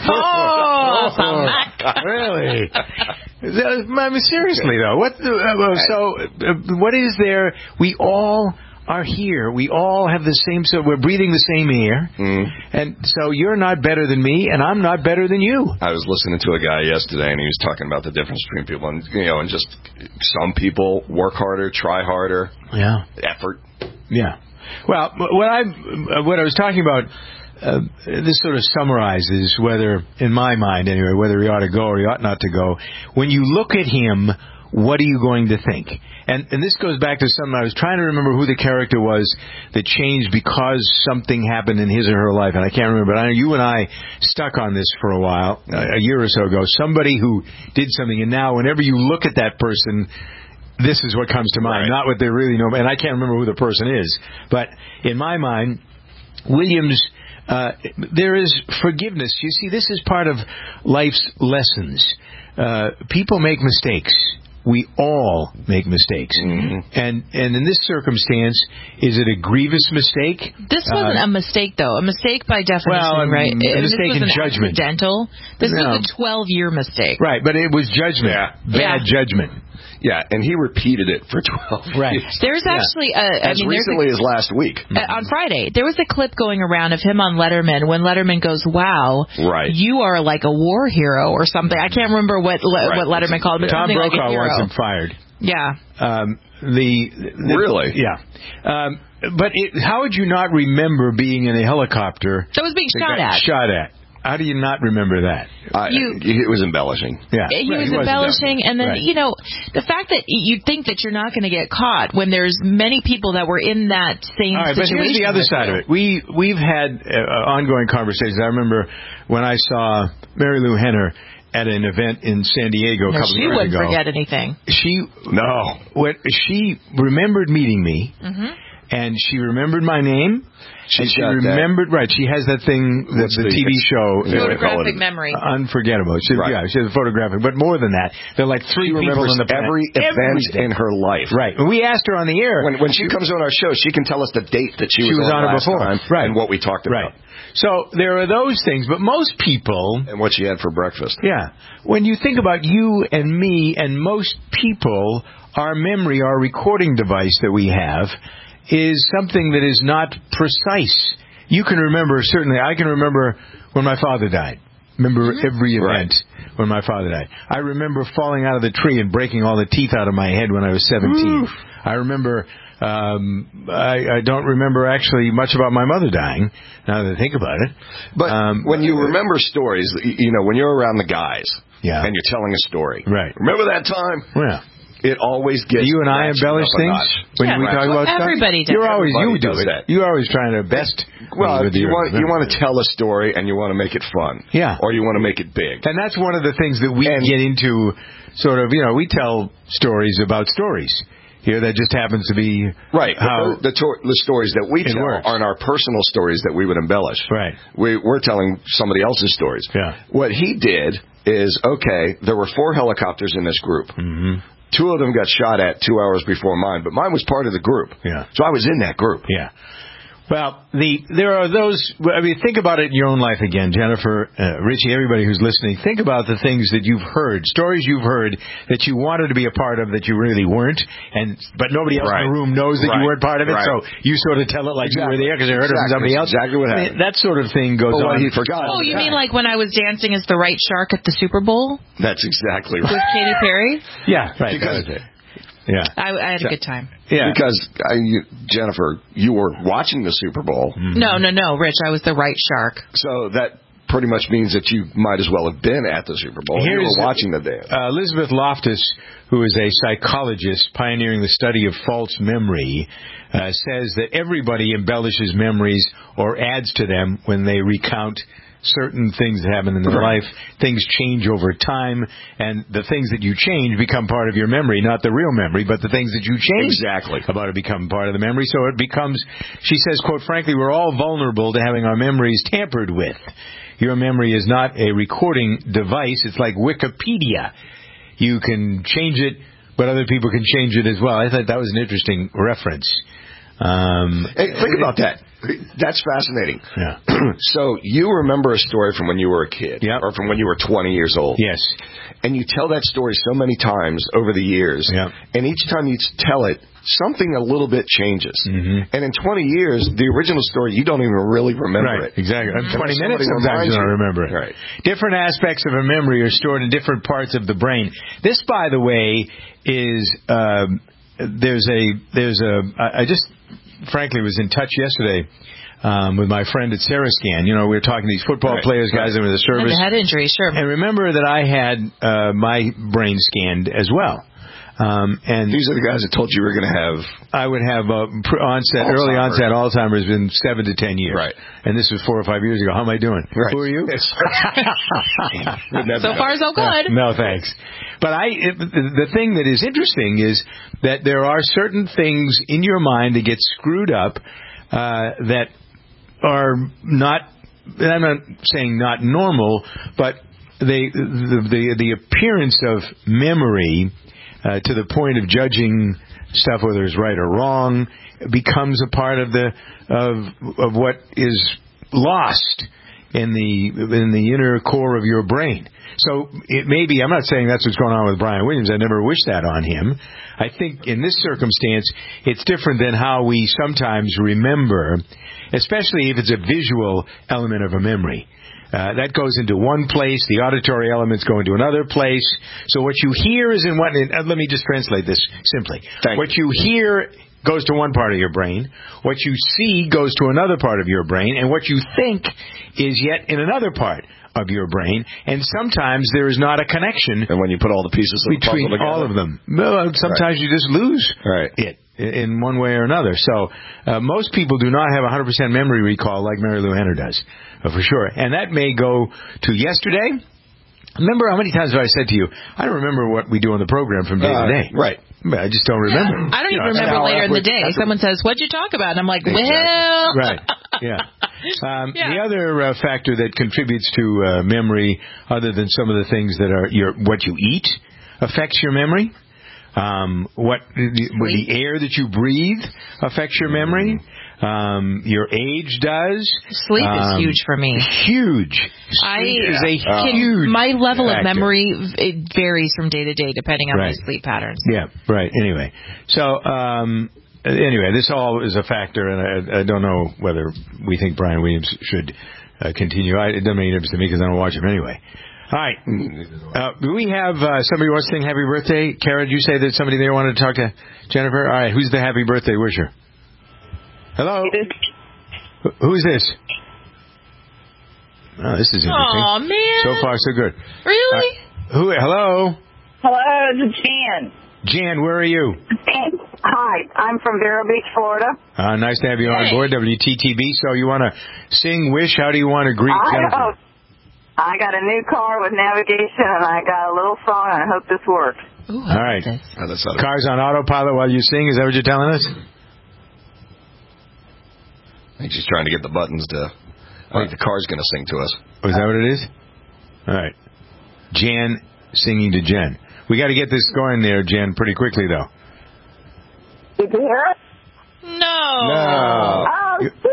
Really? I mean, seriously though, what is there? We all are here. We all have the same. So we're breathing the same air, and so you're not better than me, and I'm not better than you. I was listening to a guy yesterday, and he was talking about the difference between people, and and just some people work harder, try harder, effort. Yeah. Well, what I was talking about. This sort of summarizes whether, in my mind anyway, whether he ought to go or he ought not to go. When you look at him, what are you going to think? And this goes back to something I was trying to remember who the character was that changed because something happened in his or her life, and I can't remember. But I know you and I stuck on this for a while, a year or so ago. Somebody who did something, and now whenever you look at that person, this is what comes to mind, not what they really know. And I can't remember who the person is, but in my mind, Williams. There is forgiveness. You see, this is part of life's lessons. People make mistakes. We all make mistakes. And in this circumstance, is it a grievous mistake? This wasn't a mistake, though. A mistake by definition, right? A mistake in judgment. Accidental. This was a 12-year mistake. Right, but it was judgment. Bad judgment. Yeah, and he repeated it for 12 years. There's actually as recently as last week. On Friday, there was a clip going around of him on Letterman when Letterman goes, "Wow, you are like a war hero" or something. I can't remember what Letterman called him. Tom Brokaw like wants him fired. Yeah. Really? Yeah. But how would you not remember being in a helicopter that was being shot at? How do you not remember that? It was embellishing. Yeah, he was embellishing, and then the fact that you think that you're not going to get caught when there's many people that were in that same situation. But here's the other side of it. We've had ongoing conversations. I remember when I saw Mary Lou Henner at an event in San Diego a couple of years ago. She wouldn't forget anything. She remembered meeting me, and she remembered my name. She remembered, she has that thing, the TV show. Photographic memory. Unforgettable. She has a photographic. But more than that, there are like three people on the planet. Every event in her life. Right. And we asked her on the air. When she comes on our show, she can tell us the date that she was on last before. Time and what we talked about. So there are those things, but most people... And what she had for breakfast. Yeah. When you think about you and me and most people, our memory, our recording device that we have... is something that is not precise. You can remember, certainly, I can remember when my father died. Remember every event when my father died. I remember falling out of the tree and breaking all the teeth out of my head when I was 17. I remember, I don't remember actually much about my mother dying, now that I think about it. But when you remember stories, when you're around the guys and you're telling a story. Remember that time? Yeah. It always gets. Do you and I embellish things when we talk about stuff? Everybody does. You do it. You're always trying to best. Well, you want to tell a story and you want to make it fun. Yeah. Or you want to make it big. And that's one of the things that we get into. Sort of, we tell stories about stories. Here, that just happens to be how the stories that we tell aren't our personal stories that we would embellish. Right. We're telling somebody else's stories. Yeah. What he did is there were 4 helicopters in this group. Mm-hmm. 2 of them got shot at 2 hours before mine, but mine was part of the group. Yeah. So I was in that group. Yeah. Well, there are those. I mean, think about it in your own life again, Jennifer, Richie, everybody who's listening. Think about the things that you've heard, stories you've heard that you wanted to be a part of that you really weren't, but nobody else in the room knows that you weren't part of it. So you sort of tell it like you were there because you heard it from somebody else. Exactly what happened. That sort of thing goes on. He forgot. Oh, you mean like when I was dancing as the right shark at the Super Bowl? That's exactly right. With Katy Perry? Yeah, right. I had a good time. Yeah. Because, Jennifer, you were watching the Super Bowl. No, Rich. I was the right shark. So that pretty much means that you might as well have been at the Super Bowl. You were watching the dance. Elizabeth Loftus, who is a psychologist pioneering the study of false memory, says that everybody embellishes memories or adds to them when they recount certain things that happen in their life. Things change over time, and the things that you change become part of your memory, not the real memory, but the things that you change about it become part of the memory. So it becomes, she says, quote, frankly, we're all vulnerable to having our memories tampered with. Your memory is not a recording device. It's like Wikipedia. You can change it, but other people can change it as well. I thought that was an interesting reference. Hey, think about that. That's fascinating. Yeah. So you remember a story from when you were a kid, or from when you were 20 years old. Yes. And you tell that story so many times over the years, and each time you tell it, something a little bit changes. And in 20 years, the original story, you don't even really remember it. Exactly. 20 minutes sometimes you don't remember it. Right. Different aspects of a memory are stored in different parts of the brain. This, by the way, is I just frankly was in touch yesterday with my friend at Sarascan. You know, we were talking to these football players, guys that were in the service. And the head injury, sure. And remember that I had my brain scanned as well. And these are the guys that told you were going to have. I would have early onset Alzheimer's in 7 to 10 years. Right. And this was 4 or 5 years ago. How am I doing? Right. Who are you? So far, so good. No, thanks. But the thing that is interesting is that there are certain things in your mind that get screwed up that are not. I'm not saying not normal, but the appearance of memory. To the point of judging stuff, whether it's right or wrong, becomes a part of of what is lost in the inner core of your brain. So it may be. I'm not saying that's what's going on with Brian Williams. I never wish that on him. I think in this circumstance, it's different than how we sometimes remember, especially if it's a visual element of a memory. That goes into one place. The auditory elements go into another place. So what you hear is in one. Let me just translate this simply. What you hear goes to one part of your brain. What you see goes to another part of your brain. And what you think is yet in another part of your brain. And sometimes there is not a connection. And when you put all the pieces of the puzzle between together, all of them, sometimes you just lose it in one way or another. So most people do not have 100% memory recall like Mary Lou Henner does, for sure. And that may go to yesterday. Remember how many times have I said to you, I don't remember what we do on the program from day to day. Right. I just don't remember. I don't even remember later in the day. Someone says, what'd you talk about? And I'm like, well. Right. Yeah. The other factor that contributes to memory, other than some of the things that are what you eat, affects your memory. The air that you breathe affects your memory. Your age does. Sleep is huge for me. Huge. Sleep is a huge my level factor. of memory, it varies from day to day depending on my sleep patterns. Yeah, right. Anyway. So, this all is a factor, and I don't know whether we think Brian Williams should continue. It doesn't make any difference to me because I don't watch him anyway. All right. Do we have somebody who wants to sing happy birthday? Kara, did you say that somebody there wanted to talk to Jennifer? All right. Who's the happy birthday wisher? Hello? Who's this? Oh, this is interesting. Oh, man. So far, so good. Really? Hello? Hello, it's Jan. Jan, where are you? Hi, I'm from Vero Beach, Florida. Nice to have you on board, WTTB. So you want to sing Wish? How do you want to greet Jennifer? I got a new car with navigation, and I got a little song, and I hope this works. Ooh, all right. Car's on autopilot while you sing. Is that what you're telling us? I think she's trying to get the buttons to. I think the car's going to sing to us. Oh, is that what it is? All right. Jan singing to Jen. We got to get this going there, Jan, pretty quickly, though. Did you hear it? No. Oh,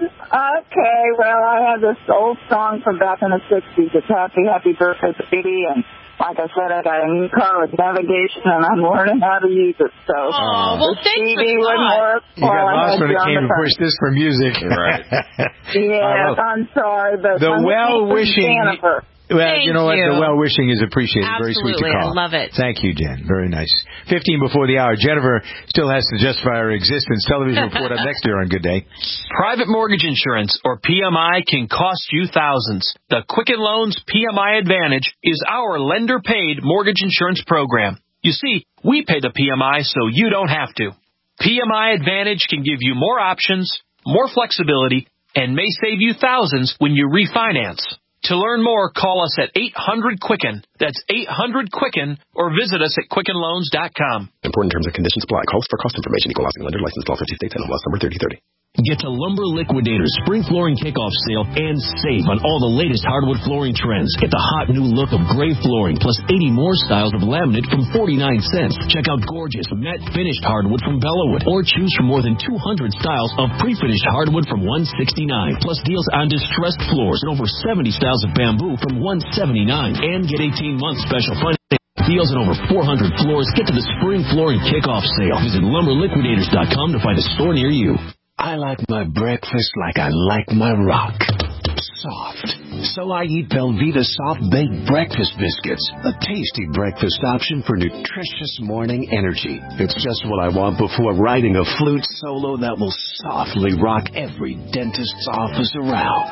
Okay, well, I have this old song from back in the 60s. It's Happy, Happy Birthday, Speedy. And like I said, I got a new car with navigation, and I'm learning how to use it. So well, the CD wouldn't work. You got lost when it came to push this for music. Right. Yes, I'm sorry, but the well-wishing... Well, Thank you know what? you. The well-wishing is appreciated. Absolutely. Very sweet to call. I love it. Thank you, Jen. Very nice. 15 before the hour. Jennifer still has to justify her existence. Television report up next year on Good Day. Private mortgage insurance, or PMI, can cost you thousands. The Quicken Loans PMI Advantage is our lender-paid mortgage insurance program. You see, we pay the PMI so you don't have to. PMI Advantage can give you more options, more flexibility, and may save you thousands when you refinance. To learn more, call us at 800-QUICKEN. That's 800-QUICKEN, or visit us at QuickenLoans.com. Important terms and conditions apply. Calls for cost information. Equal housing lender. Licensed all 50 states. NMLS number 3030. Get to Lumber Liquidators Spring Flooring Kickoff Sale and save on all the latest hardwood flooring trends. Get the hot new look of gray flooring plus 80 more styles of laminate from 49 cents. Check out gorgeous matte finished hardwood from Bellawood, or choose from more than 200 styles of pre-finished hardwood from $169. Plus deals on distressed floors and over 70 styles of bamboo from $179. And get 18-month special financing deals on over 400 floors. Get to the Spring Flooring Kickoff Sale. Visit LumberLiquidators.com to find a store near you. I like my breakfast like I like my rock. Soft. So I eat Belvita Soft Baked Breakfast Biscuits, a tasty breakfast option for nutritious morning energy. It's just what I want before writing a flute solo that will softly rock every dentist's office around.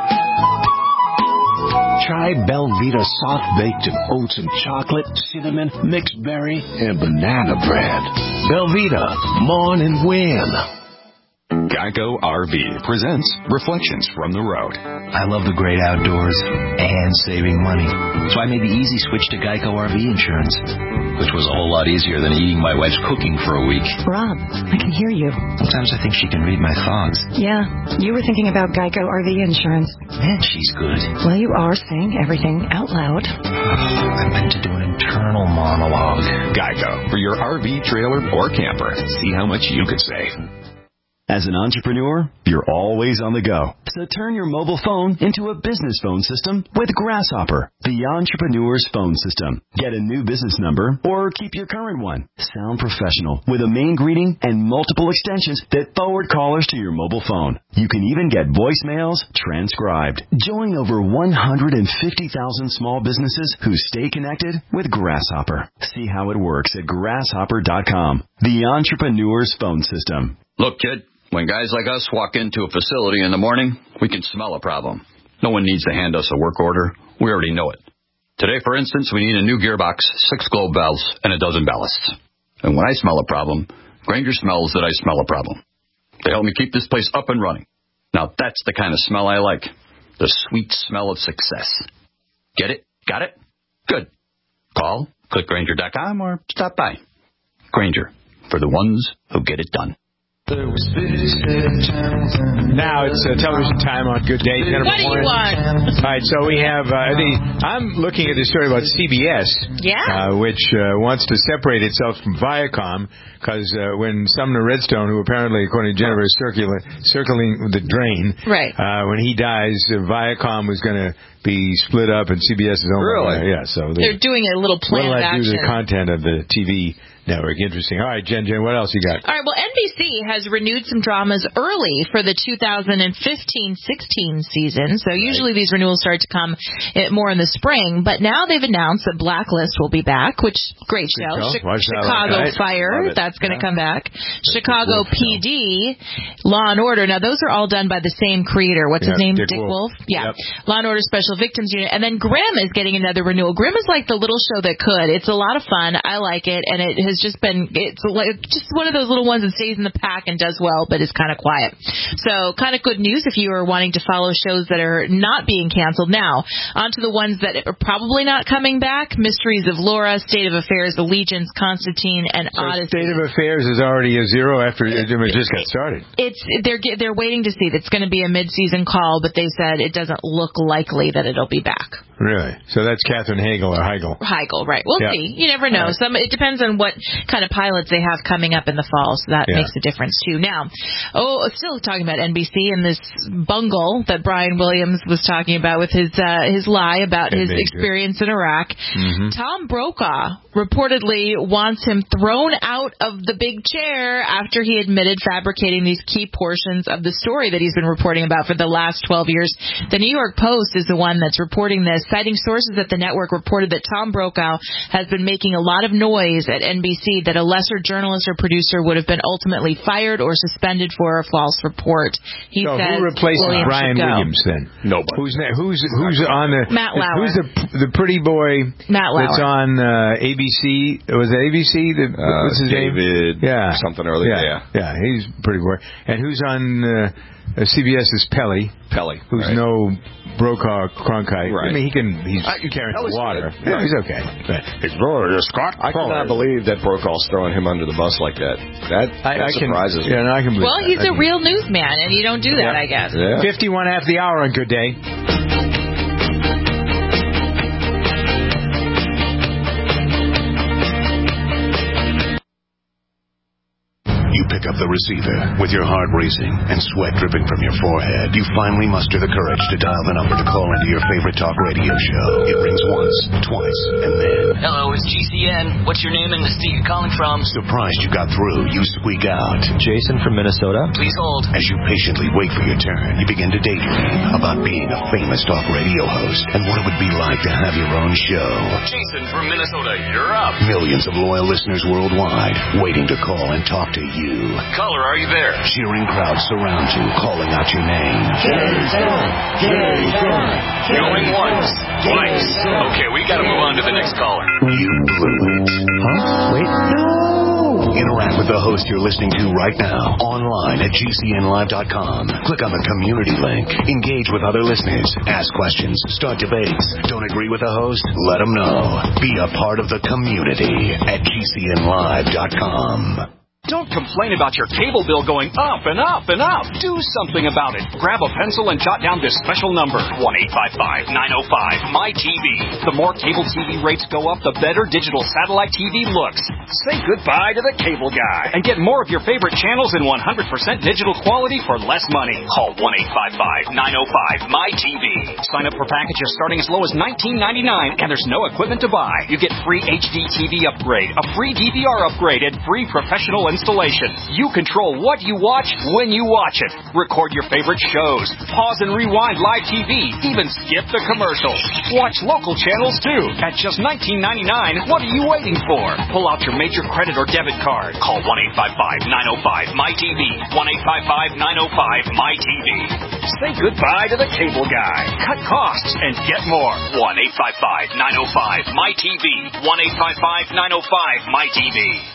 Try Belvita Soft Baked of oats and chocolate, cinnamon, mixed berry, and banana bread. Belvita, mourn and win. Geico RV presents Reflections from the Road. I love the great outdoors and saving money, so I made the easy switch to Geico RV insurance, which was a whole lot easier than eating my wife's cooking for a week. Rob, I can hear you. Sometimes I think she can read my thoughts. Yeah, you were thinking about Geico RV insurance. Man, she's good. Well, you are saying everything out loud. I meant to do an internal monologue. Geico, for your RV, trailer, or camper. See how much you could save. As an entrepreneur, you're always on the go. So turn your mobile phone into a business phone system with Grasshopper, the entrepreneur's phone system. Get a new business number or keep your current one. Sound professional with a main greeting and multiple extensions that forward callers to your mobile phone. You can even get voicemails transcribed. Join over 150,000 small businesses who stay connected with Grasshopper. See how it works at grasshopper.com, the entrepreneur's phone system. Look, kid. When guys like us walk into a facility in the morning, we can smell a problem. No one needs to hand us a work order. We already know it. Today, for instance, we need a new gearbox, 6 globe valves, and a dozen ballasts. And when I smell a problem, Grainger smells that I smell a problem. They help me keep this place up and running. Now, that's the kind of smell I like. The sweet smell of success. Get it? Got it? Good. Call, click Grainger.com, or stop by. Grainger, for the ones who get it done. Now it's television time on Good Day. What do you want? All right, so we have I'm looking at this story about CBS, which wants to separate itself from Viacom because when Sumner Redstone, who apparently, according to Jennifer, is circling the drain, right? When he dies, Viacom was going to be split up, and CBS is owned. Really? Yeah. So they're doing a little plan of action. What will that do to the content of the TV network? Interesting. All right, Jen, what else you got? All right, well, NBC has renewed some dramas early for the 2015-16 season. So usually these renewals start to come more in the spring, but now they've announced that Blacklist will be back, which great show. Chicago Fire, that's going to come back. Chicago PD, Law and Order. Now those are all done by the same creator. What's his name? Dick Wolf. Yeah. Yep. Law and Order Special Victims Unit. And then Grimm is getting another renewal. Grimm is like the little show that could. It's a lot of fun. I like it, and it has just one of those little ones that stays in the pack and does well, but is kind of quiet. So kind of good news if you are wanting to follow shows that are not being canceled. Now, on to the ones that are probably not coming back. Mysteries of Laura, State of Affairs, Allegiance, Constantine, and Odyssey. State of Affairs is already a zero after it just got started. They're waiting to see. It's going to be a mid-season call, but they said it doesn't look likely that it'll be back. Really? So that's Katherine Heigl or Heigl. Heigl, right. We'll see. You never know. It depends on what kind of pilots they have coming up in the fall, so that makes a difference, too. Now, still talking about NBC and this bungle that Brian Williams was talking about with his lie about his experience in Iraq. Mm-hmm. Tom Brokaw reportedly wants him thrown out of the big chair after he admitted fabricating these key portions of the story that he's been reporting about for the last 12 years. The New York Post is the one that's reporting this, citing sources at the network reported that Tom Brokaw has been making a lot of noise at NBC that a lesser journalist or producer would have been ultimately fired or suspended for a false report. He says who replaces Brian Williams then? Nobody. Who's on the Matt Lauer? Who's the pretty boy Matt Lauer that's on ABC? Was it ABC? What's his David name? Yeah, something earlier. Yeah, he's pretty boy. And who's on CBS's Pelly? Who's no Brokaw Cronkite. Right. I mean, he's carrying the water. Yeah, he's okay. But Scott. I cannot believe that Brokaw's throwing him under the bus like that. That surprises me. Yeah, no, I can believe Well, he's a real newsman, and you don't do that, I guess. Yeah. 51 after the hour on Good Day. You pick up the receiver with your heart racing and sweat dripping from your forehead. You finally muster the courage to dial the number to call into your favorite talk radio show. It rings once, twice, and then... Hello, it's GCN. What's your name and the state you're calling from? Surprised you got through, you squeak out. Jason from Minnesota. Please hold. As you patiently wait for your turn, you begin to daydream about being a famous talk radio host and what it would be like to have your own show. Jason from Minnesota, you're up. Millions of loyal listeners worldwide waiting to call and talk to you. Caller, are you there? Cheering crowds surround you, calling out your name. Jason! Going once, twice. Okay, we gotta move on to the next caller. You blew it. Huh? Wait, no! Interact with the host you're listening to right now, online at GCNlive.com. Click on the community link. Engage with other listeners. Ask questions. Start debates. Don't agree with the host? Let them know. Be a part of the community at GCNlive.com. Don't complain about your cable bill going up and up and up. Do something about it. Grab a pencil and jot down this special number, 1-855-905-MY-TV. The more cable TV rates go up, the better digital satellite TV looks. Say goodbye to the cable guy and get more of your favorite channels in 100% digital quality for less money. Call 1-855-905-MY-TV. Sign up for packages starting as low as $19.99, and there's no equipment to buy. You get free HD TV upgrade, a free DVR upgrade, and free professional installation. You control what you watch when you watch it. Record your favorite shows. Pause and rewind live TV. Even skip the commercials. Watch local channels too. At just $19.99, what are you waiting for? Pull out your major credit or debit card. Call 1-855-905-MY-TV. 1-855-905-MY-TV. Say goodbye to the cable guy. Cut costs and get more. 1-855-905-MY-TV. 1-855-905-MY-TV.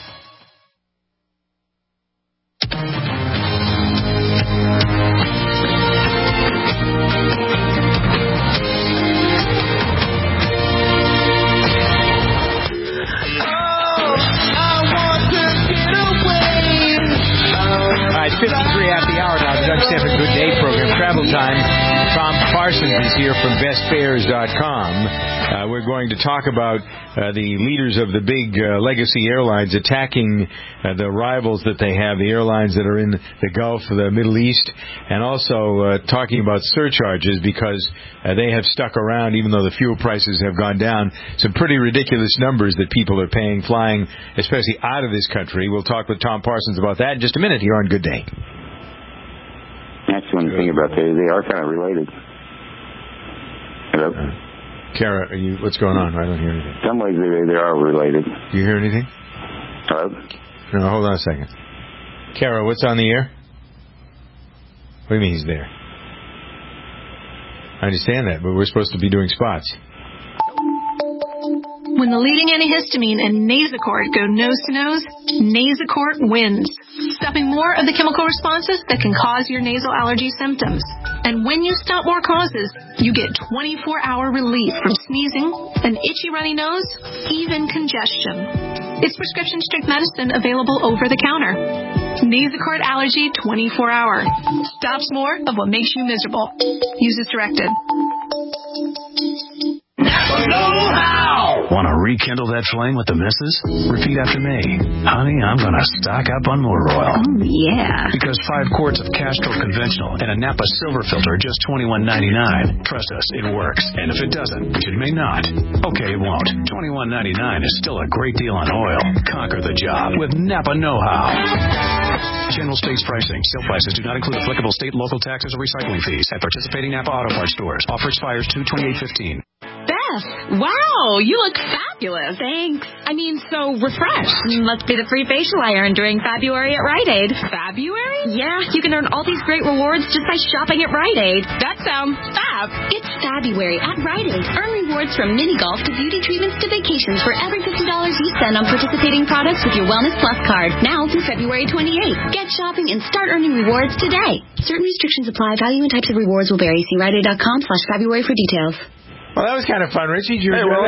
It's 53 after the hour now. The Doug Stanford Good Day program. Travel time. Tom Parsons is here from bestfares.com. We're going to talk about the leaders of the big legacy airlines attacking the rivals that they have, the airlines that are in the Gulf, the Middle East, and also talking about surcharges because they have stuck around even though the fuel prices have gone down. Some pretty ridiculous numbers that people are paying flying, especially out of this country. We'll talk with Tom Parsons about that in just a minute here on Good Day. That's one thing about they are kind of related. Hello? Kara, what's going on? I don't hear anything. Some ways they are related. Do you hear anything? Hello? No, hold on a second. Kara, what's on the air? What do you mean he's there? I understand that, but we're supposed to be doing spots. When the leading antihistamine and Nasacort go nose-to-nose, Nasacort wins, stopping more of the chemical responses that can cause your nasal allergy symptoms. And when you stop more causes, you get 24-hour relief from sneezing, an itchy runny nose, even congestion. It's prescription strength medicine available over the counter. Nasacort Allergy 24-hour. Stops more of what makes you miserable. Use as directed. know-how. Want to rekindle that flame with the missus? Repeat after me. Honey, I'm going to stock up on motor oil. Oh, yeah. Because 5 quarts of Castrol Conventional and a Napa Silver Filter are just $21.99. Trust us, it works. And if it doesn't, it may not. Okay, it won't. $21.99 is still a great deal on oil. Conquer the job with Napa Know-How. General states pricing. Sale prices do not include applicable state, local taxes, or recycling fees at participating Napa Auto Parts stores. Offer expires 2/28/15. Beth, wow, you look fabulous. Thanks. I mean, so refreshed. Must be the free facial I earned during February at Rite Aid. February? Yeah, you can earn all these great rewards just by shopping at Rite Aid. That sounds fab. It's February at Rite Aid. Earn rewards from mini golf to beauty treatments to vacations for every $50 you spend on participating products with your Wellness Plus card. Now through February 28th. Get shopping and start earning rewards today. Certain restrictions apply. Value and types of rewards will vary. See RiteAid.com/February for details. Well, that was kind of fun, Richie.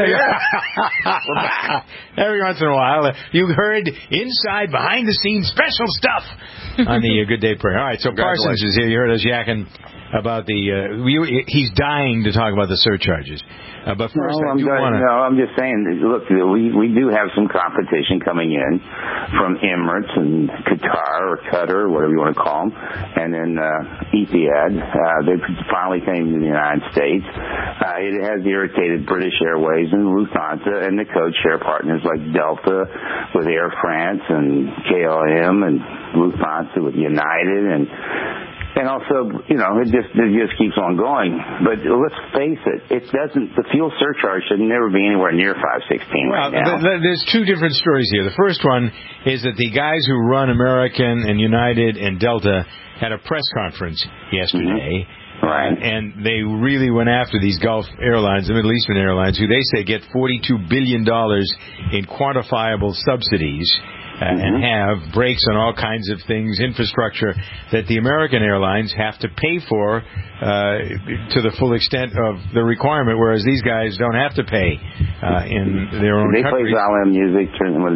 Every once in a while, you heard inside, behind-the-scenes special stuff on the Good Day Prayer. All right, so Parsons is here. You heard us yakking about he's dying to talk about the surcharges. But first, I'm just saying, look, we do have some competition coming in from Emirates and Qatar, whatever you want to call them, and then Etihad. They finally came to the United States. It has irritated British Airways and Lufthansa and the code-share partners like Delta with Air France and KLM and Lufthansa with United and also, it just keeps on going. But let's face it, the fuel surcharge should never be anywhere near $5.16 right now. There's two different stories here. The first one is that the guys who run American and United and Delta had a press conference yesterday. Mm-hmm. Right. And they really went after these Gulf airlines, the Middle Eastern airlines, who they say get $42 billion in quantifiable subsidies. And have breaks on all kinds of things, infrastructure that the American airlines have to pay for to the full extent of the requirement, whereas these guys don't have to pay in their own countries. They play violin music.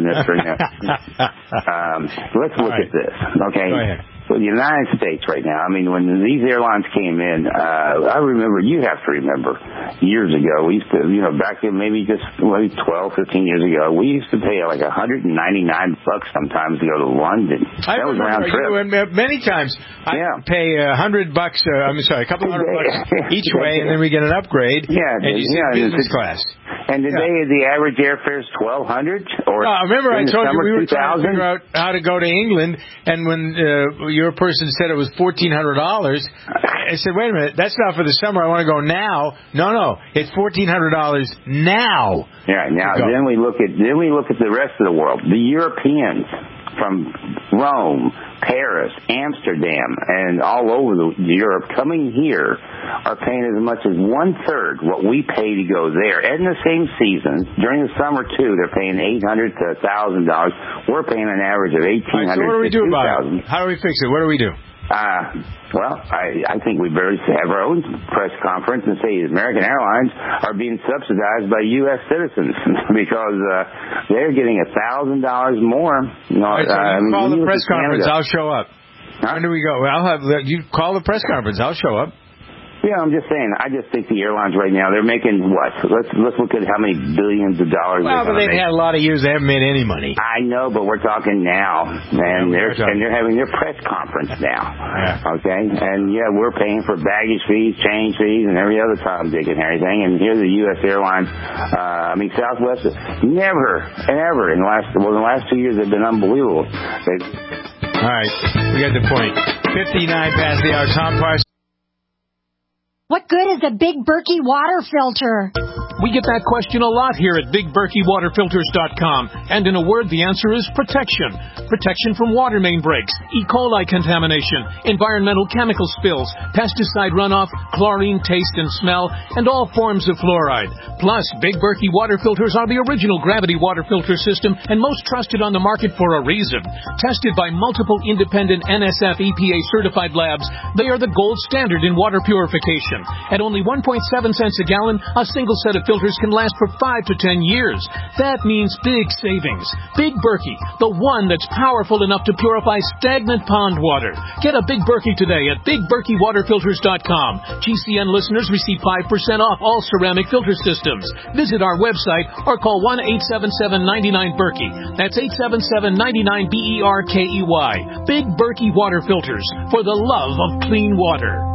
Let's look at this, okay? Go ahead. So the United States right now, I mean, when these airlines came in, I remember, you have to remember, years ago, we used to, back in maybe 12, 15 years ago, we used to pay like $199 sometimes to go to London. That was round trip. Many times. I pay $100, a couple $100 each way, and then we get an upgrade. Yeah. And you see business class. And today the average airfare is $1,200? Or remember I told you we were trying to figure out how to go to England, and when your person said it was $1,400, I said, wait a minute, that's not for the summer. I want to go now. No, it's $1,400 now. Yeah. Now then we look at the rest of the world. The Europeans from Rome, Paris, Amsterdam, and all over Europe coming here are paying as much as 1/3 what we pay to go there. And in the same season, during the summer too, they're paying $800 to $1,000. We're paying an average of $1,800 so what do we do to about $2,000. it? How do we fix it? What do we do? Well, I think we better have our own press conference and say American Airlines are being subsidized by U.S. citizens because they're getting $1,000 more. Right, so call the press conference. I'll show up. When do we go? You call the press conference. I'll show up. Yeah, I'm just saying. I just think the airlines right now, they're making what? Let's look at how many billions of dollars. Well, but they've had a lot of years. They haven't made any money. I know, but we're talking now, and they're having their press conference now. Yeah. Okay, and we're paying for baggage fees, change fees, and every other Tom, Dick, and everything. And here's the U.S. airlines. Southwest never and ever in the last 2 years they've been unbelievable. All right, we got the point. 59 past the hour. Tom Parsons. What good is a Big Berkey water filter? We get that question a lot here at BigBerkeyWaterFilters.com. And in a word, the answer is protection. Protection from water main breaks, E. coli contamination, environmental chemical spills, pesticide runoff, chlorine taste and smell, and all forms of fluoride. Plus, Big Berkey water filters are the original gravity water filter system and most trusted on the market for a reason. Tested by multiple independent NSF EPA certified labs, they are the gold standard in water purification. At only 1.7 cents a gallon, a single set of filters can last for 5 to 10 years. That means big savings. Big Berkey, the one that's powerful enough to purify stagnant pond water. Get a Big Berkey today at BigBerkeyWaterFilters.com. GCN listeners receive 5% off all ceramic filter systems. Visit our website or call 1-877-99-BERKEY. That's 877-99-BERKEY. Big Berkey Water Filters, for the love of clean water.